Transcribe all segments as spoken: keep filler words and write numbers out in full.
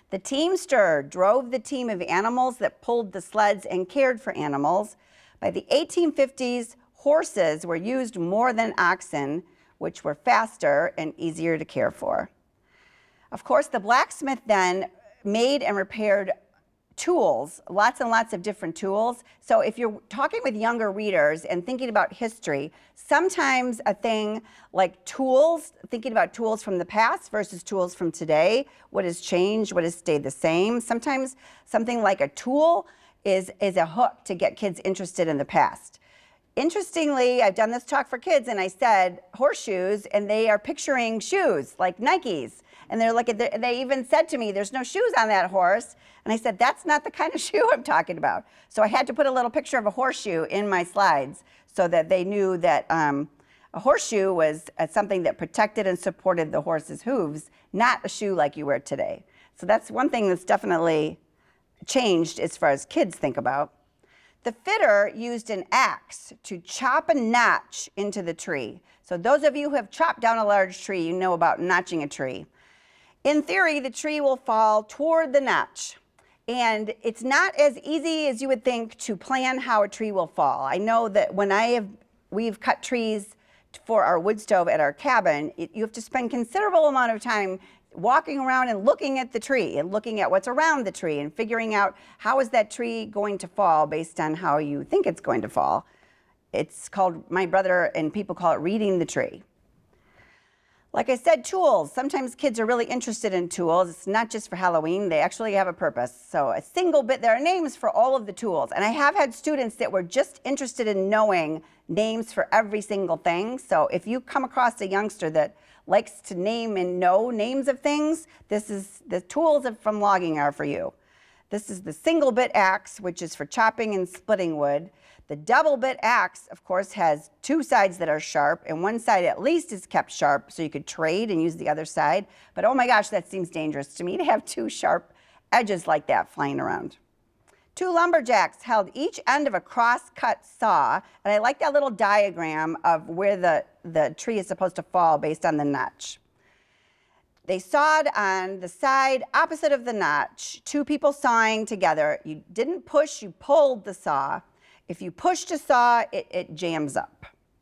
The teamster drove the team of animals that pulled the sleds and cared for animals. By the eighteen fifties, horses were used more than oxen, which were faster and easier to care for. Of course, the blacksmith then made and repaired tools, lots and lots of different tools. So if you're talking with younger readers and thinking about history, sometimes a thing like tools, thinking about tools from the past versus tools from today, what has changed, what has stayed the same. Sometimes something like a tool is, is a hook to get kids interested in the past. Interestingly, I've done this talk for kids and I said horseshoes, and they are picturing shoes like Nikes. And they're like, they even said to me, there's no shoes on that horse. And I said, that's not the kind of shoe I'm talking about. So I had to put a little picture of a horseshoe in my slides so that they knew that um, a horseshoe was uh, something that protected and supported the horse's hooves, not a shoe like you wear today. So that's one thing that's definitely changed as far as kids think about. The fitter used an axe to chop a notch into the tree. So those of you who have chopped down a large tree, you know about notching a tree. In theory, the tree will fall toward the notch. And it's not as easy as you would think to plan how a tree will fall. I know that when I have, we've cut trees for our wood stove at our cabin, it, you have to spend considerable amount of time walking around and looking at the tree and looking at what's around the tree and figuring out how is that tree going to fall based on how you think it's going to fall. It's called, my brother and people call it reading the tree. Like I said, tools. Sometimes kids are really interested in tools. It's not just for Halloween. They actually have a purpose. So a single bit, there are names for all of the tools. And I have had students that were just interested in knowing names for every single thing. So if you come across a youngster that likes to name and know names of things, this is the tools from logging are for you. This is the single bit axe, which is for chopping and splitting wood. The double bit axe, of course, has two sides that are sharp, and one side at least is kept sharp, so you could trade and use the other side. But oh my gosh, that seems dangerous to me to have two sharp edges like that flying around. Two lumberjacks held each end of a cross-cut saw, and I like that little diagram of where the, the tree is supposed to fall based on the notch. They sawed on the side opposite of the notch, two people sawing together. You didn't push, you pulled the saw. If you push to saw, it, it jams up.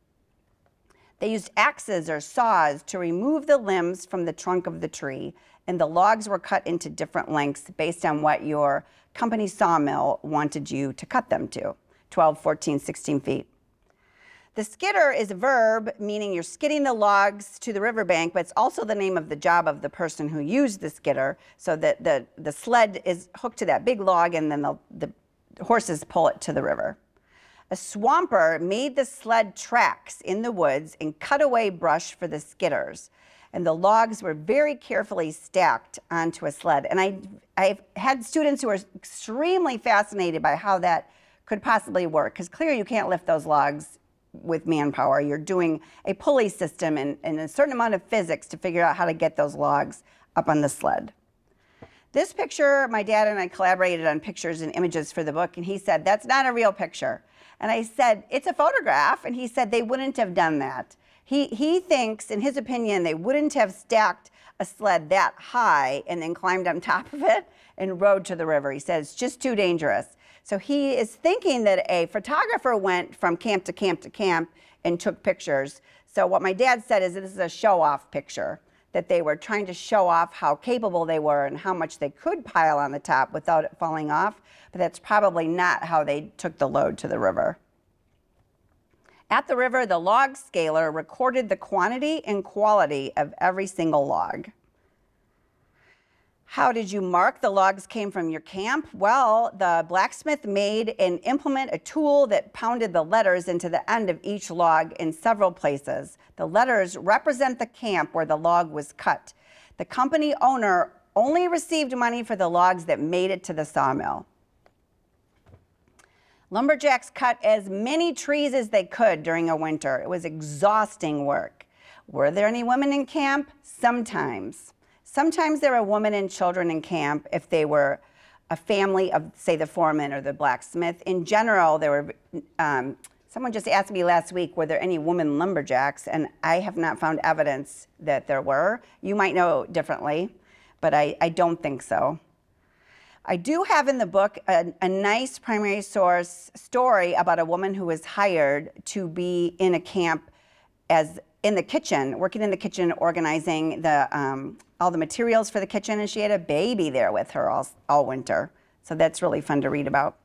They used axes or saws to remove the limbs from the trunk of the tree, and the logs were cut into different lengths based on what your company sawmill wanted you to cut them to, twelve, fourteen, sixteen feet. The skidder is a verb, meaning you're skidding the logs to the riverbank, but it's also the name of the job of the person who used the skidder, so that the, the sled is hooked to that big log and then the, the horses pull it to the river. A swamper made the sled tracks in the woods and cut away brush for the skidders. And the logs were very carefully stacked onto a sled. And I, I've had students who are extremely fascinated by how that could possibly work, because clearly you can't lift those logs with manpower. You're doing a pulley system and, and a certain amount of physics to figure out how to get those logs up on the sled. This picture, my dad and I collaborated on pictures and images for the book, and he said, that's not a real picture. And I said, it's a photograph, and he said they wouldn't have done that. He, he thinks, in his opinion, they wouldn't have stacked a sled that high and then climbed on top of it and rode to the river. He said it's just too dangerous. So he is thinking that a photographer went from camp to camp to camp and took pictures. So what my dad said is that this is a show-off picture, that they were trying to show off how capable they were and how much they could pile on the top without it falling off, but that's probably not how they took the load to the river. At the river, the log scaler recorded the quantity and quality of every single log. How did you mark the logs came from your camp? Well, the blacksmith made and implement a tool that pounded the letters into the end of each log in several places. The letters represent the camp where the log was cut. The company owner only received money for the logs that made it to the sawmill. Lumberjacks cut as many trees as they could during a winter. It was exhausting work. Were there any women in camp? Sometimes. Sometimes there were women and children in camp if they were a family of, say, the foreman or the blacksmith. In general, there were, um, someone just asked me last week, were there any women lumberjacks? And I have not found evidence that there were. You might know differently, but I, I don't think so. I do have in the book a, a nice primary source story about a woman who was hired to be in a camp as in the kitchen, working in the kitchen, organizing the um, all the materials for the kitchen, and she had a baby there with her all, all winter. So that's really fun to read about.